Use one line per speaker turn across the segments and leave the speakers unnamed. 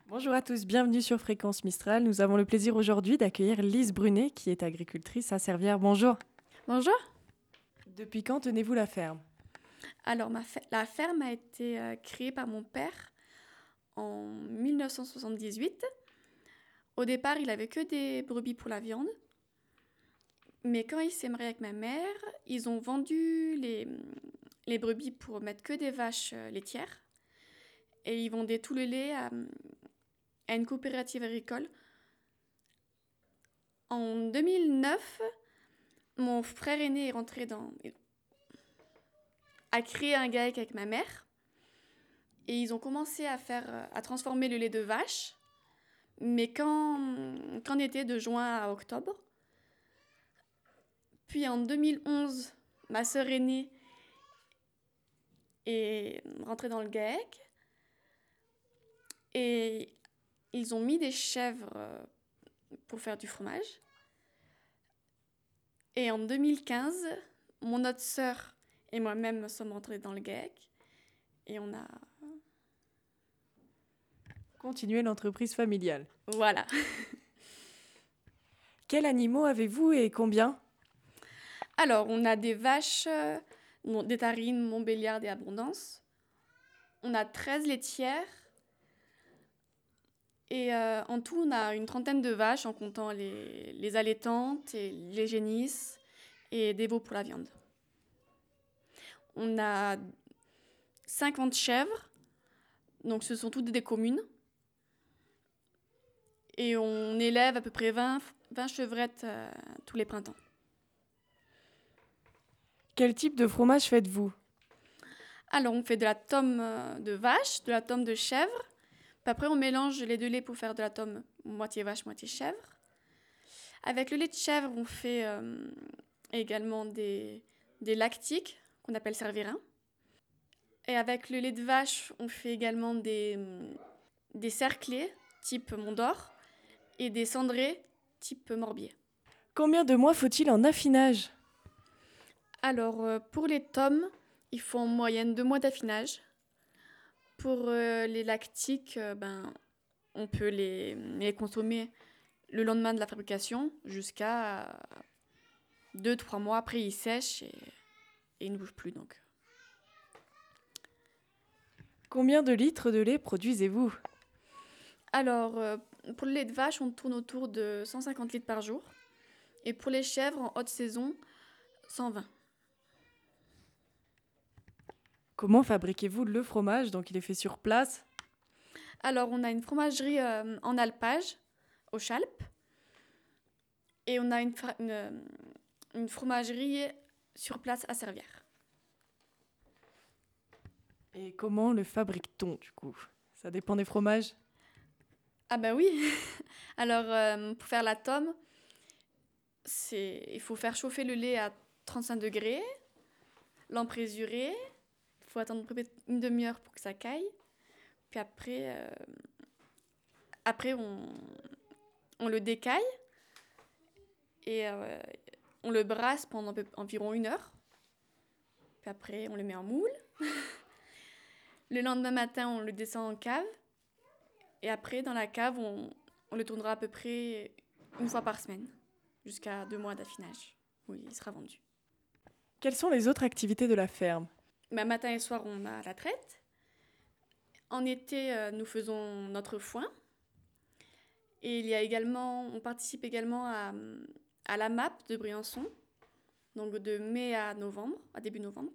Bonjour à tous, bienvenue sur Fréquence Mistral. Nous avons le plaisir aujourd'hui d'accueillir Lise Brunet, qui est agricultrice à Servières. Bonjour.
Bonjour.
Depuis quand tenez-vous la ferme?
Alors, la ferme a été créée par mon père en 1978. Au départ, il avait que des brebis pour la viande. Mais quand il s'est marié avec ma mère, ils ont vendu les brebis pour mettre que des vaches laitières. Et ils vendaient tout le lait à une coopérative agricole. En 2009, mon frère aîné est a créé un GAEC avec ma mère. Et ils ont commencé à transformer le lait de vache, mais qu'en été, de juin à octobre. Puis en 2011, ma sœur aînée est rentrée dans le GAEC et ils ont mis des chèvres pour faire du fromage. Et en 2015, mon autre sœur et moi-même sommes rentrés dans le GAEC et on a...
Continuez l'entreprise familiale.
Voilà.
Quels animaux avez-vous et combien?
Alors, on a des vaches, des tarines, Montbéliarde et Abondance. On a 13 laitières. Et en tout, on a une trentaine de vaches en comptant les allaitantes, et les génisses et des veaux pour la viande. On a 50 chèvres, donc ce sont toutes des communes. Et on élève à peu près 20 chevrettes tous les printemps.
Quel type de fromage faites-vous?
Alors, on fait de la tome de vache, de la tome de chèvre. Puis après, on mélange les deux laits pour faire de la tome moitié vache, moitié chèvre. Avec le lait de chèvre, on fait également des lactiques, qu'on appelle cervérins. Et avec le lait de vache, on fait également des cerclés, type Mont d'Or, et des cendrés, type Morbier.
Combien de mois faut-il en affinage?
Alors, pour les tomes, il faut en moyenne 2 mois d'affinage. Pour les lactiques, on peut les consommer le lendemain de la fabrication jusqu'à 2-3 mois. Après, ils sèchent et ils ne bougent plus. Donc.
Combien de litres de lait produisez-vous?
Alors, pour le lait de vache, on tourne autour de 150 litres par jour. Et pour les chèvres, en haute saison, 120.
Comment fabriquez-vous le fromage? Donc il est fait sur place.
Alors, on a une fromagerie en alpage, au Chalp. Et on a une fromagerie sur place à Servières.
Et comment le fabrique-t-on du coup? Ça dépend des fromages.
Ah bah oui. Alors, pour faire la tome, il faut faire chauffer le lait à 35 degrés, l'emprésurer. Il faut attendre une demi-heure pour que ça caille. Puis après on le décaille et on le brasse pendant environ 1 heure. Puis après, on le met en moule. Le lendemain matin, on le descend en cave. Et après, dans la cave, on le tournera à peu près 1 fois par semaine, jusqu'à 2 mois d'affinage, où il sera vendu.
Quelles sont les autres activités de la ferme?
Matin et soir, on a la traite. En été, nous faisons notre foin. Et on participe également à la MAP de Briançon, donc de mai à début novembre.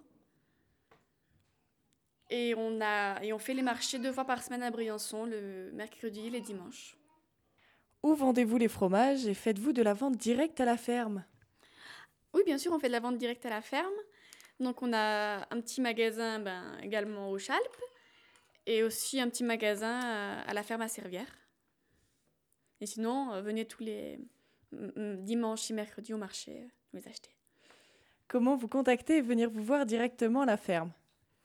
Et on fait les marchés 2 fois par semaine à Briançon, le mercredi et les dimanches.
Où vendez-vous les fromages et faites-vous de la vente directe à la ferme?
Oui, bien sûr, on fait de la vente directe à la ferme. Donc, on a un petit magasin également au Chalp et aussi un petit magasin à la ferme à Servières. Et sinon, venez tous les dimanches et mercredis au marché les acheter.
Comment vous contacter et venir vous voir directement à la ferme?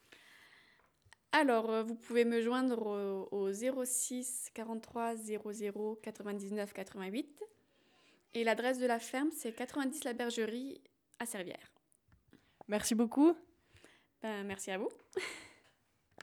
Alors, vous pouvez me joindre au 06 43 00 99 88. Et l'adresse de la ferme, c'est 90 La Bergerie à Servières.
Merci beaucoup.
Merci à vous.